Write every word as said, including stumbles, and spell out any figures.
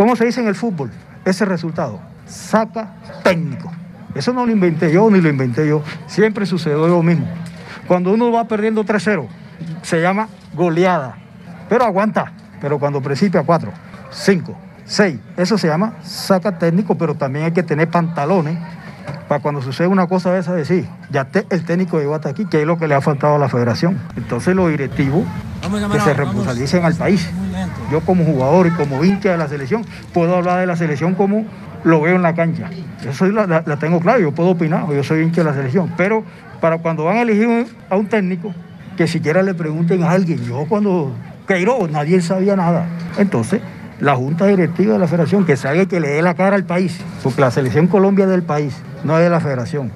¿Cómo se dice en el fútbol? Ese resultado, saca técnico. Eso no lo inventé yo, ni lo inventé yo. Siempre sucedió lo mismo. Cuando uno va perdiendo tres cero, se llama goleada. Pero aguanta. Pero cuando principia cuatro, cinco, seis, eso se llama saca técnico, pero también hay que tener pantalones para cuando sucede una cosa de esa decir, ya te, el técnico llegó hasta aquí, que es lo que le ha faltado a la federación. Entonces los directivos que se responsabilicen al país. Yo como jugador y como hincha de la selección, puedo hablar de la selección como lo veo en la cancha. Eso la, la, la tengo claro, yo puedo opinar, yo soy hincha de la selección, pero para cuando van a elegir a un técnico, que siquiera le pregunten a alguien. Yo cuando Queiroz, nadie sabía nada. Entonces, la Junta Directiva de la Federación, que salga y que le dé la cara al país, porque la selección Colombia es del país, no es de la Federación.